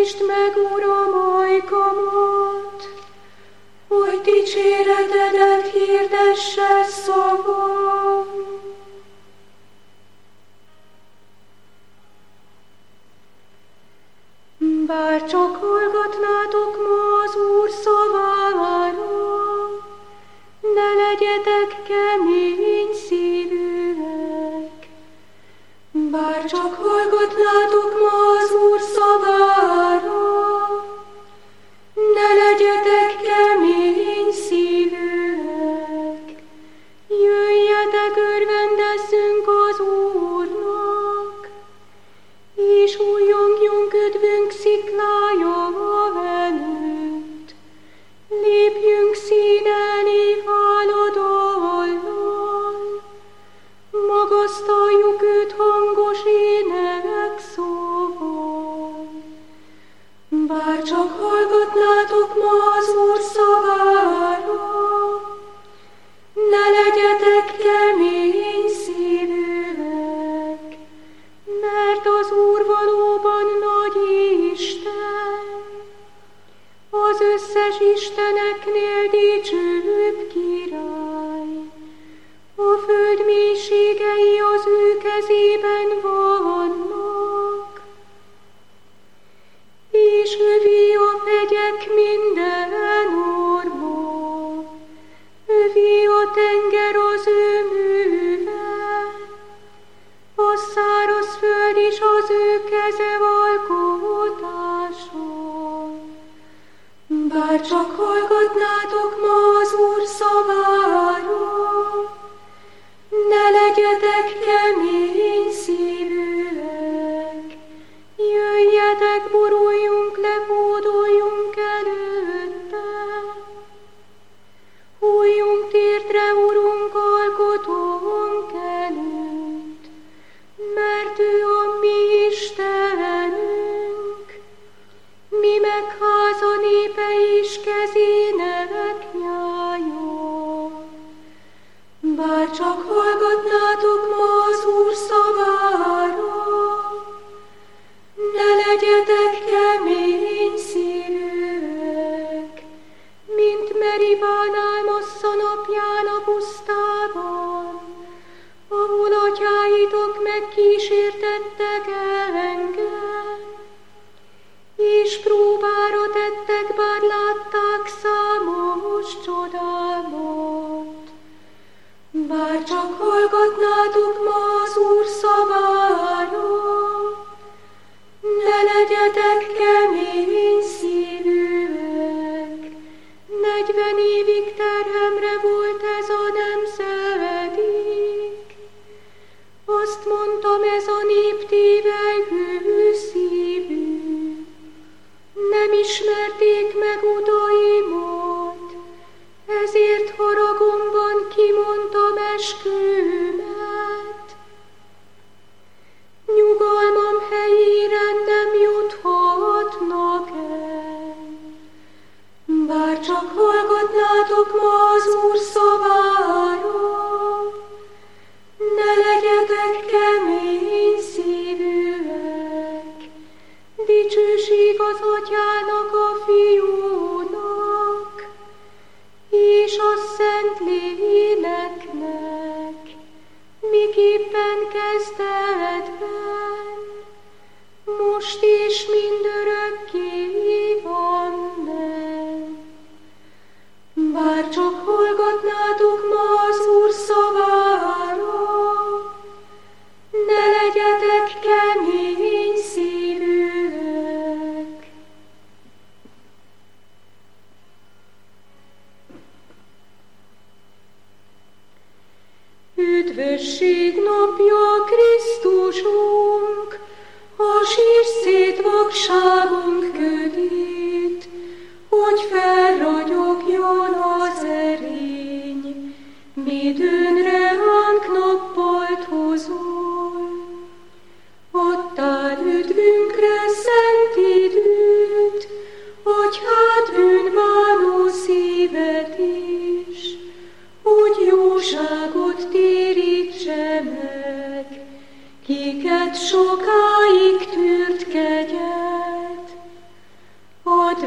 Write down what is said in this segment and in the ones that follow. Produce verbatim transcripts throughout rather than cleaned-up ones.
Szentesítsd meg, Uram, ajkamat, hogy dicséretedet hirdesse szavam. Bár csak hallgatnátok ma az Úr szavára, ne legyetek kemény szívűek. Bár csak hallgatnátok ma az Úr szavára, ne legyetek kemény szívűek. Jöjjetek, örvendezzünk az Úrnak, és újjongjunk üdvünk sziklája előtt. Lépjünk színen éválodollal, magasztaljuk őt hangos ének szóval. Bár csak hallgatnátok ma az Úr szavára, ne legyetek kemény szívűek, mert az Úr valóban nagy Isten, az összes isteneknél dicsőbb király. A föld mélységei az ő kezében vannak, és övé a hegyek minden orma, övé a tenger az ő műve, a száraz föld is az ő keze alkotása. Bár csak hallgatnátok ma az Úr szavára, ne legyetek kemény szívűek. Jöjjetek, boruljunk le, hódoljunk előtte. Hújjunk térdre, Urunk, alkotónk előtt, mert ő a mi Istenünk, mi meg háza népe is kezének nyája. Bár csak hallgatnátok ma az Úr szavára, ne legyetek kemény szívűek, mint Meribánál Massza napján a pusztában, ahol atyáitok megkísértettek engem, és próbára tettek, bár látták számos csodámat. Bár csak hallgatnátok ma az Úr szavára, ne legyetek kemény szívűek. Negyven évig terhemre volt ez a nemzedék. Azt mondtam, ez a nép tévelygő szívű. Nem ismerték meg utaimat, ezért haragomban kimondtam eskümet. Nyugalmam helyére nem juthatnak el. Bár csak hallgatnátok ma az Úr szavára, ne legyetek kemény szívűek. Dicsőség az Atyának, a Fiúnak, és a Szent Léleknek, miképpen kezdetben, most és mindörökké amen. Bár csak hallgatnátok ma az Úr szavára, ne legyetek kemény szívűek. Üdvösség napja Krisztusunk, a sírszét vakságunk ködít, hogy felragyogjon az erény, midőnre ránk nappalt hozol. Adtál üdvünkre szent időt, hogy hát bűnbánó szívet is, hogy jóságot térítse meg, kiket sokáig tűrt kegyet.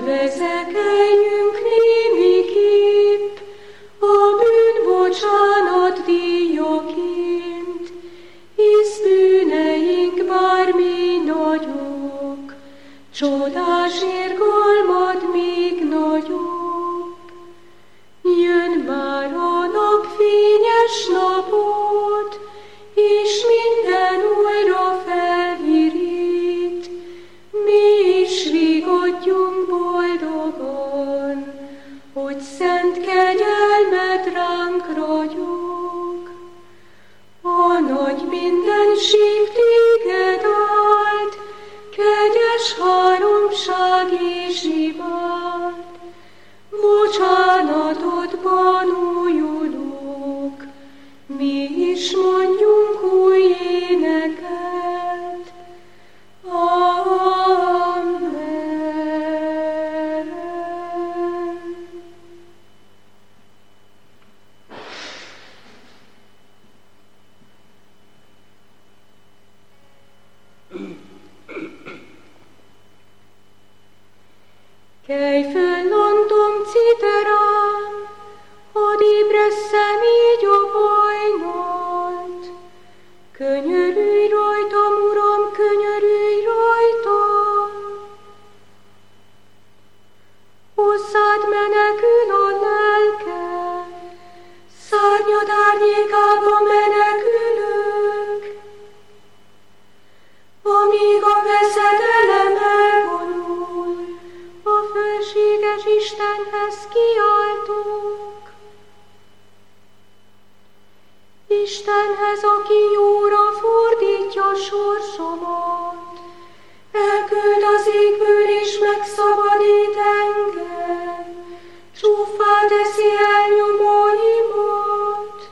Vezekeljünk némiképp a bűnbocsánat díjaként, hisz bűneink bármi nagyok, csodás irgalmad még nagyobb. Jön már a napfényes napot, és minden újra felvirít, mi is rigadjunk boldogan, hogy szent kegyelmed ránk ragyog. A nagy mindenség téged áld, kegyes háromság és imád, bocsánatodban újulók, mi is mondjunk új éneket. Amen. Kelj föl, landom citerám, hadd ébresszem így a hajnalt. Könyörülj rajtam, Uram, könyörülj rajtam. Hozzád menekül a lelkem, szárnyad árnyékába menekülök. Amíg a veszedelem elvonul, a fölséges Istenhez kiáltok. Istenhez, aki jóra fordítja sorsomat, elküld az égből és megszabadít engem, csúffá teszi elnyomóimat.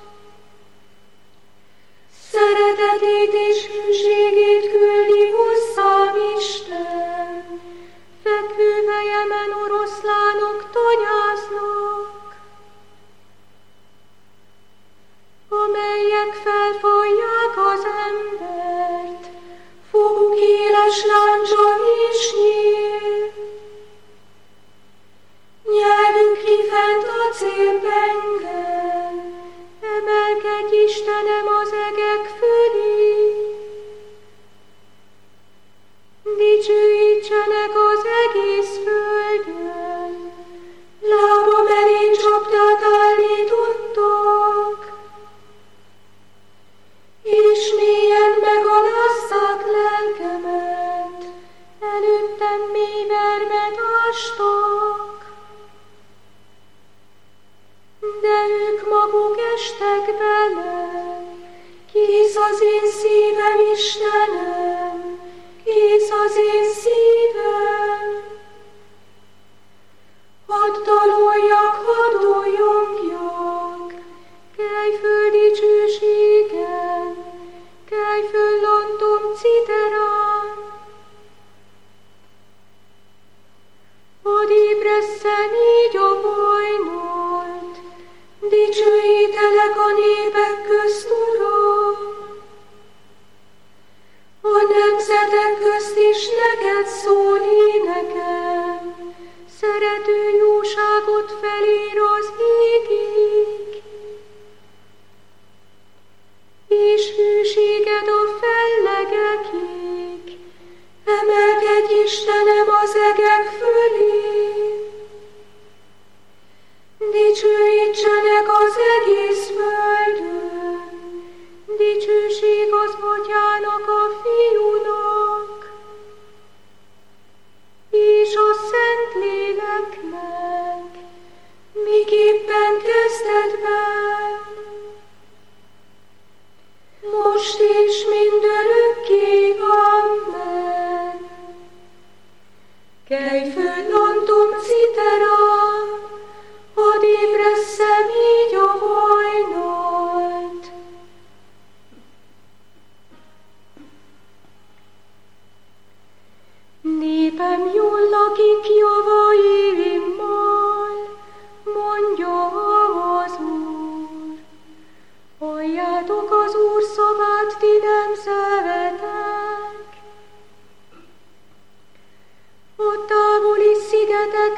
Szeretetét és hűségét küldi hozzám Isten, fekvőhelyemen oroszlánok tanyáznak, amelyek felfalják az embert, foguk éles láncsa és nyíl. Nyelvük kifent a célpengel, emelkedj Istenem az egek fölé. Dicsőítsenek az egész földön, lábam elé csapdát állítottak, és mélyen megalázzák lelkemet, előttem mély vermet ástak. De ők maguk estek bele, kész az én szívem, Istenem, kész az én szívem. Hadd daloljak, hadd doljongjak, kelj föl dicsőségen, kelj föl landom citerán. Hadd ébresszen így a hajnalt, dicsőítelek a népek közt, Uram. A nemzetek közt is neked szól énekem, szerető jóságot felír az égig, és hűséged a fellegekig, emelkedj Istenem az egek fölé. Dicsőítsenek az egész földön, dicsőség az Atyának, a Fiúnak, és a Szentléleknek, miképpen kezdetben, most és mindörökké. Amen. Kelj föl, landom citerám, hadd ébresszem így a hajnalt. Népem jól lakik javaimmal, mondja az Úr. Halljátok az Úr szavát, ti nemzetek. A távoli szigetek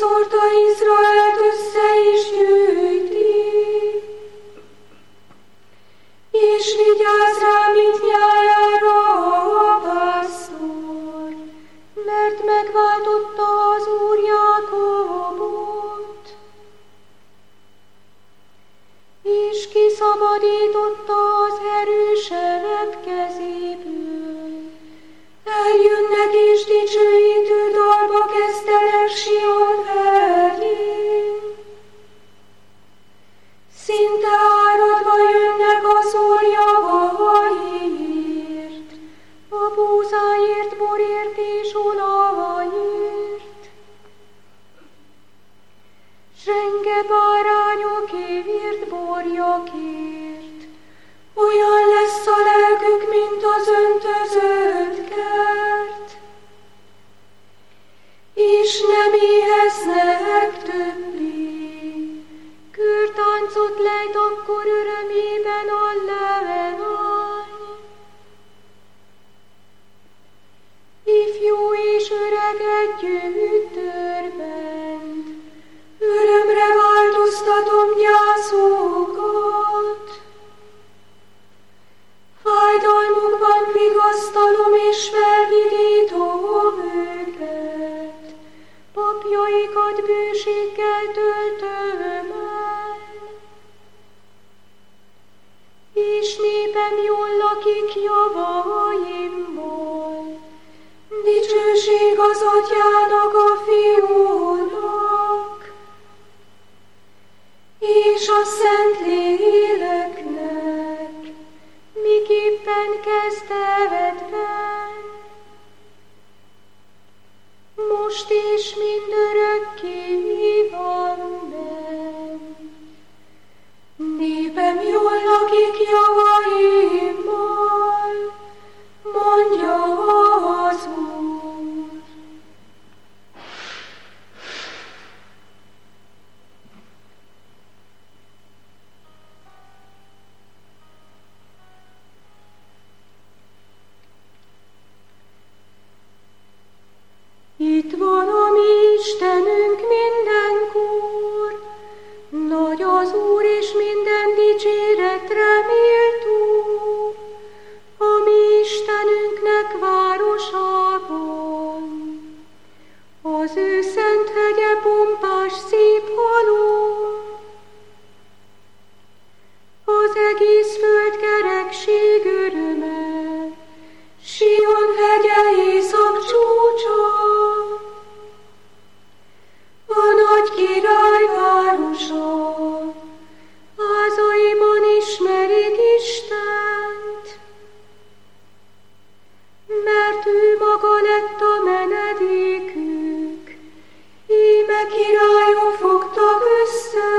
Urta Izraelt össze is gyűjti, és vigyáz rá, mint nyájára a pásztor, mert megváltotta az Úr Jákobot, és kiszabadította az erősebbek kezéből. Eljönnek és dicsőítő dalba kezdenek Sion hegyén. Szinte áradva jönnek az Úr javaiért, a búzáért, borért és olajért. Zsenge bárányokért, borjakért, olyan lesz a lelkük, mint az öntözött kert, és nem éheznek többé. Körtáncot lejt akkor örömében a levelány. Ifjú és öreg együtt örvend, örömre változtatom gyászokat. Fájdalmukban vigasztalom és felvidítom őket, papjaikat bőséggel töltöm el. És népem jól lakik javaimból, dicsőség az Atyának, a Fiúnak, és a Szent Léleknek, miképpen kezdetben, most és mindörökké vanben. Népem jól lakik javaimmal, mondja az Úr. Itt van a mi Istenünk mindenkor, nagy az Úr és minden dicséretre méltó, a mi Istenünknek városában. Az ő szent hegye pompás szép halom, az egész föld kerekség öröme, Sion hegye észak csúcsa, a nagy király városa, házaiban ismerik Istent, mert ő maga lett a menedékük, íme királyok fogtak össze,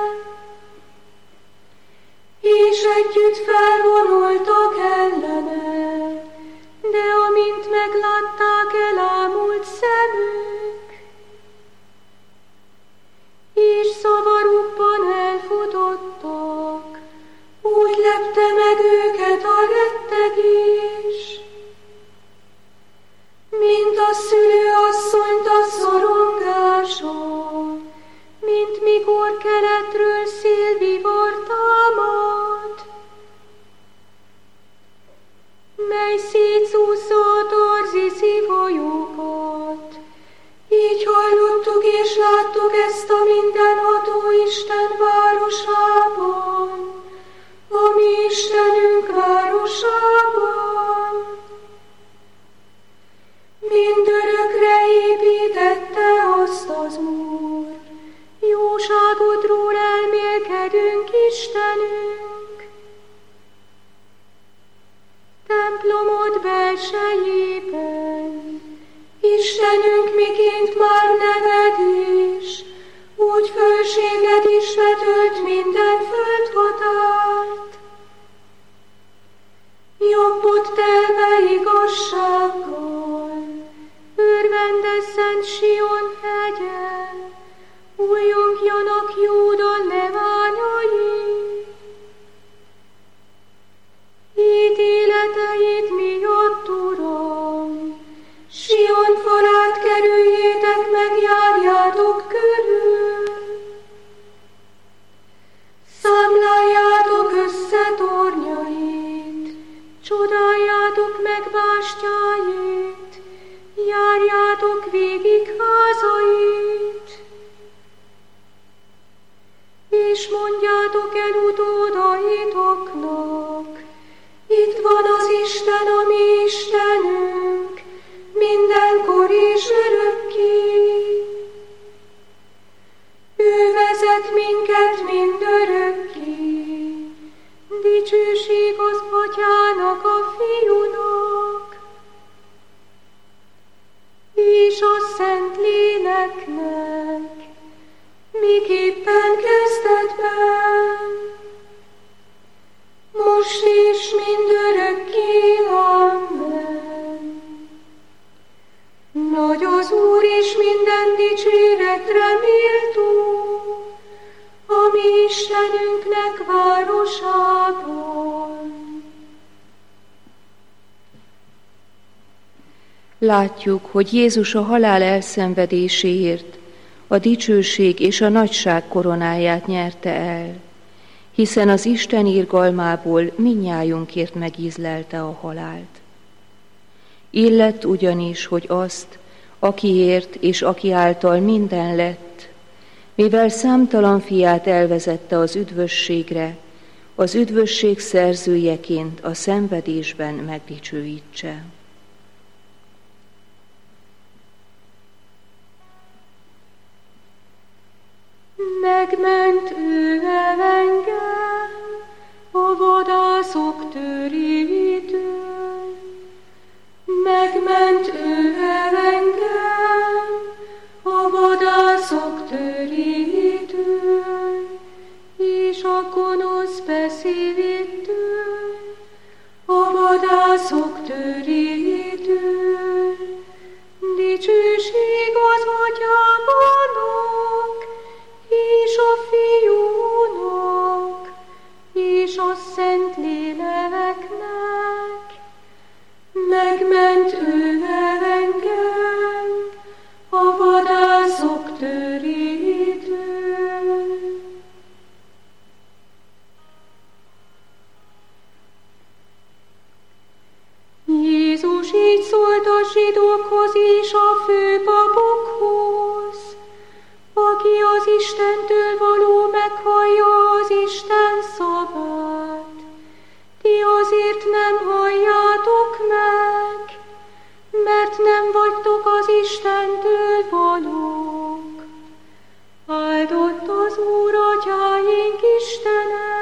és együtt felvonultak ellene, de amint meglátták, elámult szemük, és szavarukban elfutottak, úgy lepte meg őket a rettegés, mint a szülőasszonyt a szorongása, mint mikor keletről szélvihar támad, mely szétszúzza a Tarziszi folyókat. Így hallottuk és láttuk ezt a mindenható Isten városában, a mi Istenünk városában. Mindörökre építette azt az Úr, jóságodról elmélkedünk Istenünk. Templomod belsejében, Istenünk, miként már neved is, úgy fölséged is betölt minden földhatárt. Jobbot telve igazsággal, örvendezzen Sion hegye, újjongjanak Júda leványai. Ítéleteid miatt, Uram, Sion falát kerüljétek meg, járjátok körül. Isten, a mi Istenünk, mindenkor és örökké. Ő vezet minket mindörökké, dicsőség az Atyának, a Fiúnak, és a Szentléleknek, miképpen kezdetben, most és mindörökké. Amen. Nagy az Úr, és minden dicséretre méltó, a mi Istenünknek városában. Látjuk, hogy Jézus a halál elszenvedéséért a dicsőség és a nagyság koronáját nyerte el, hiszen az Isten irgalmából mindnyájunkért megízlelte a halált. Illett ugyanis, hogy azt, akiért és aki által minden lett, mivel számtalan fiát elvezette az üdvösségre, az üdvösség szerzőjeként a szenvedésben megdicsőítse. Megment ő el engem a vadászok törétől, megment ő el engem a vadászok törétől, és a gonosz beszélétől, a vadászok törétől. Dicsőség az Atyának, és a Fiúnak, és a Szentléleknek. Megment ő el engem a vadászok törétől. Jézus így szólt a zsidókhoz és a főpapokhoz: aki az Istentől való meghallja az Isten szavát, ti azért nem halljátok meg, mert nem vagytok az Istentől valók. Áldott az Úr atyáink Istene,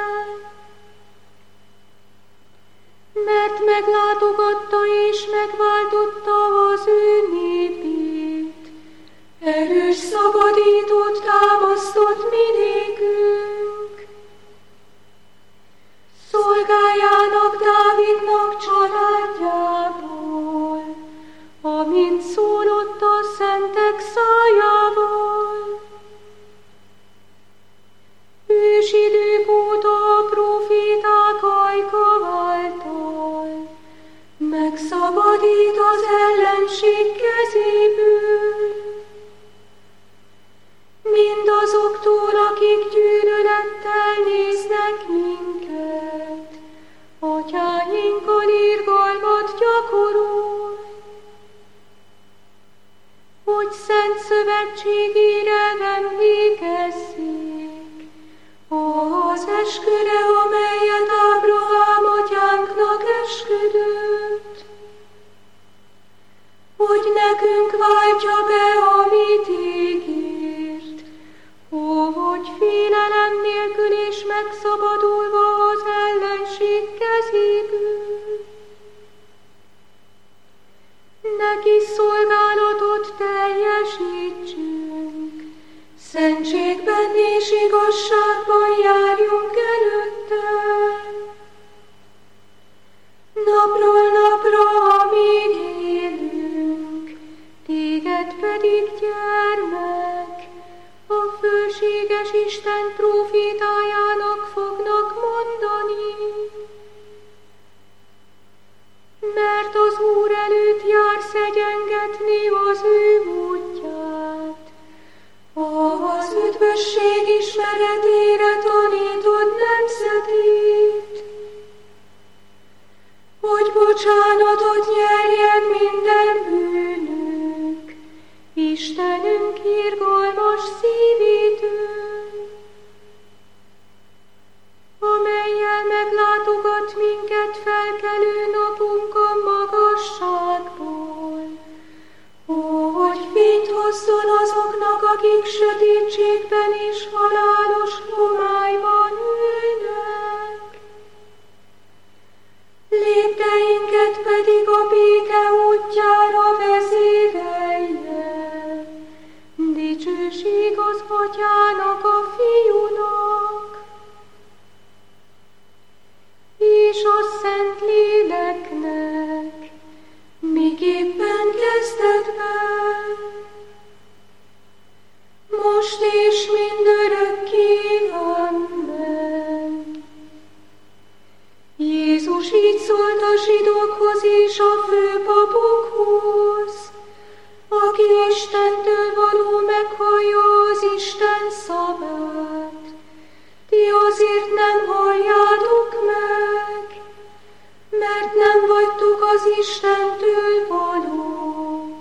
mert meglátogatta és megváltotta az ő népét, erős szabadítót támasztott mi nékünk. Szolgájának, Dávidnak családjából, amint szólott a szentek szájával. Ősidők óta a proféták ajka által megszabadít az ellenség kezéből, mindazoktól, akik gyűlölettel néznek minket, atyáinkkal irgalmat gyakorol, hogy szent szövetségére emlékezzék, az esküre, amelyet Ábrahám atyánknak esküdött, hogy nekünk váltja be, amit ígért, hogy félelem nélkül és megszabadulva az ellenség kezéből. Neki szolgálatot teljesítsünk, szentségben és igazságban járjunk előtte. Napról napra, amíg élünk, téged pedig, gyermek, a fölséges Isten prófétájának fognak mondani. Mert az Úr előtt jár szegyengetni az ő útját, az üdvösség ismeretére tanítod nemzetét, hogy bocsánatot nyerjen minden bűnünk, Istenünk irgalmas szívétől, amellyel meglátogat minket felkelő napunk akik sötétségben és halálos homályban ülnek. Lépteinket pedig a béke útjára vezérelje. Dicsőség az Atyának, a Fiúnak, és a Szentléleknek, miképpen kezdetben, most és mindörökké. Amen. Jézus így szólt a zsidókhoz és a főpapokhoz, aki Istentől való meghallja az Isten szavát. Ti azért nem halljátok meg, mert nem vagytok az Istentől valók.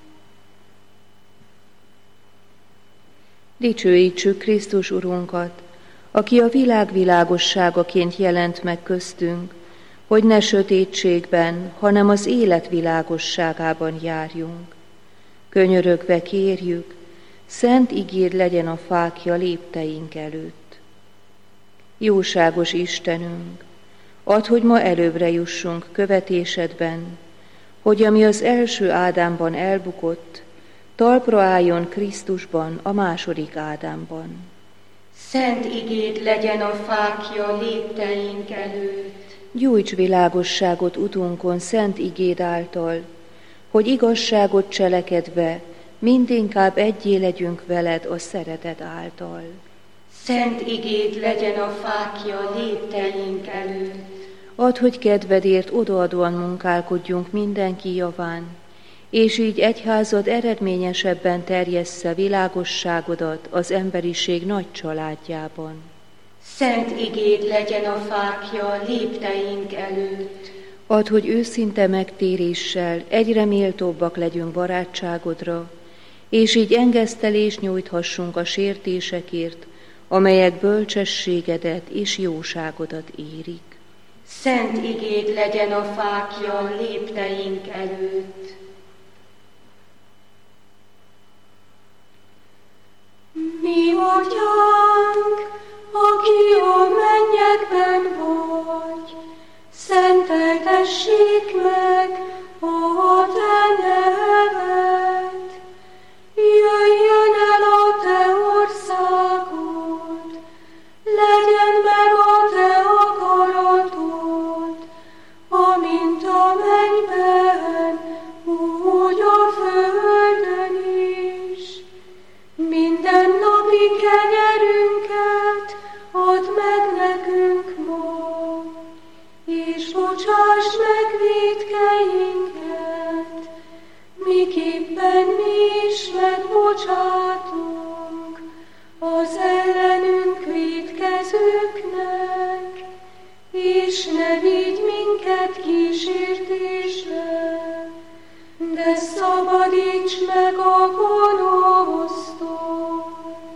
Dicsőítsük Krisztus Urunkat, aki a világ világosságaként jelent meg köztünk, hogy ne sötétségben, hanem az élet világosságában járjunk. Könyörögve kérjük, szent igéd legyen a fákja lépteink előtt. Jóságos Istenünk, add, hogy ma előbbre jussunk követésedben, hogy ami az első Ádámban elbukott, talpra álljon Krisztusban, a második Ádámban. Szent igéd legyen a fákja lépteink előtt. Gyújts világosságot utunkon szent igéd által, hogy igazságot cselekedve mindinkább egyé legyünk veled a szeretet által. Szent igéd legyen a fákja lépteink előtt. Add, hogy kedvedért odaadóan munkálkodjunk mindenki javán, és így egyházad eredményesebben terjessze világosságodat az emberiség nagy családjában. Szent igéd legyen a fákja lépteink előtt. Add, hogy őszinte megtéréssel egyre méltóbbak legyünk barátságodra, és így engesztelést nyújthassunk a sértésekért, amelyek bölcsességedet és jóságodat érik. Szent igéd legyen a fákja lépteink előtt. Mi Atyánk, aki a mennyekben vagy, szenteltessék meg a te neved. Jöjjön el a te országod, legyen meg a te akaratod, amint a mennyben, úgy a földön is. Minden napi kenyerünket add meg nekünk ma, és bocsásd meg vétkeinket, miképpen mi is megbocsátunk az ellenünk vétkezőknek, és ne vigy minket kísértésbe, de szabadíts meg a gonosztól.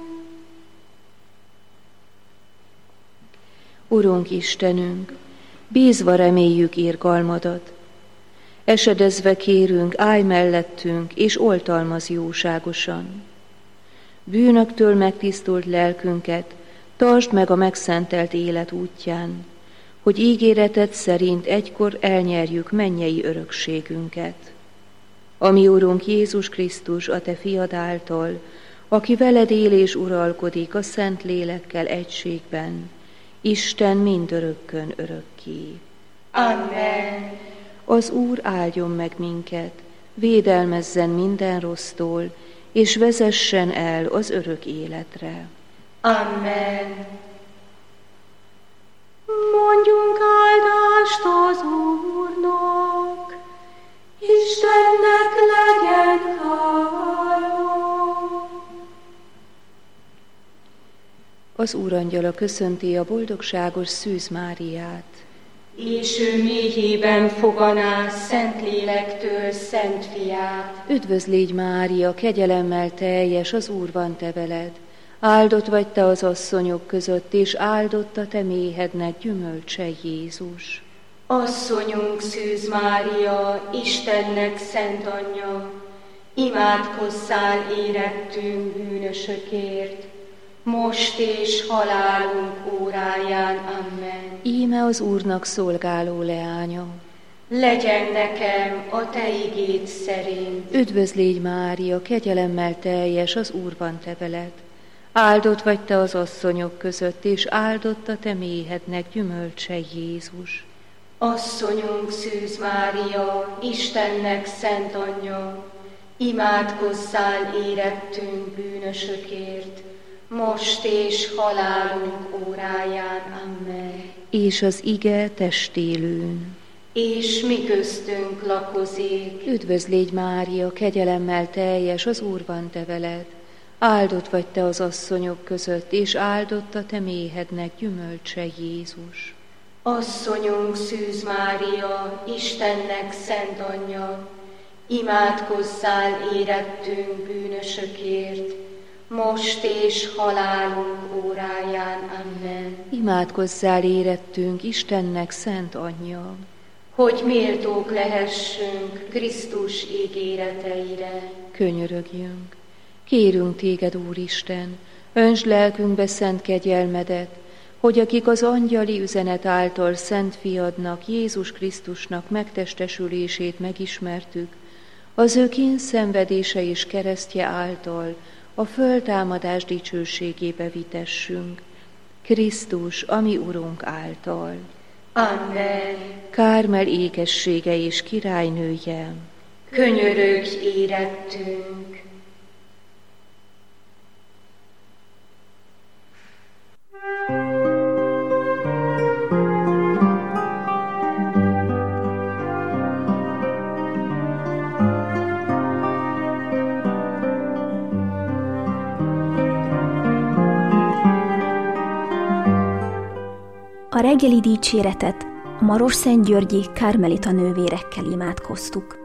Urunk Istenünk, bízva reméljük irgalmadat. Esedezve kérünk, állj mellettünk, és oltalmaz jóságosan. Bűnöktől megtisztult lelkünket, tartsd meg a megszentelt élet útján, hogy ígéreted szerint egykor elnyerjük mennyei örökségünket. Ami Urunk Jézus Krisztus, a te fiad által, aki veled él és uralkodik a Szent Lélekkel egységben, Isten mindörökkön örökké. Amen. Az Úr áldjon meg minket, védelmezzen minden rossztól, és vezessen el az örök életre. Amen. Mondjunk áldást az Úrnak, Istennek legyen hála. Az Úrangyala köszönti a boldogságos Szűz Máriát. És ő mélyében foganá Szentlélektől Szent Fiát. Üdvözl légy, Mária, kegyelemmel teljes, az Úr van te veled. Áldott vagy te az asszonyok között, és áldott a te méhednek gyümölcse Jézus. Asszonyunk Szűz Mária, Istennek szent anyja, imádkozzál érettünk bűnösökért, most és halálunk óráján. Amen. Íme az Úrnak szolgáló leánya. Legyen nekem a te igéd szerint. Üdvözlégy Mária, kegyelemmel teljes, az Úr van te veled. Áldott vagy te az asszonyok között, és áldott a te méhednek gyümölcse Jézus. Asszonyunk Szűz Mária, Istennek szent anyja, imádkozzál érettünk bűnösökért, most és halálunk óráján. Amen. És az ige testélőn. És mi köztünk lakozik. Üdvözlégy Mária, kegyelemmel teljes, az Úr van te veled. Áldott vagy te az asszonyok között, és áldott a te méhednek gyümölcse Jézus. Asszonyunk Szűz Mária, Istennek szent anyja, imádkozzál érettünk bűnösökért, most és halálunk óráján. Amen. Imádkozzál érettünk Istennek szent anyja, hogy méltók lehessünk Krisztus ígéreteire. Könyörögjünk. Kérünk téged, Úristen, öntsd lelkünkbe szent kegyelmedet, hogy akik az angyali üzenet által szent fiadnak, Jézus Krisztusnak megtestesülését megismertük, az ő kínszenvedése és keresztje által a föltámadás dicsőségébe vitessünk. Krisztus, a mi Urunk által. Amen. Kármel égessége és királynője, könyörögj érettünk. A reggeli dicséretet a Marosszentgyörgyi kármelita nővérekkel imádkoztuk.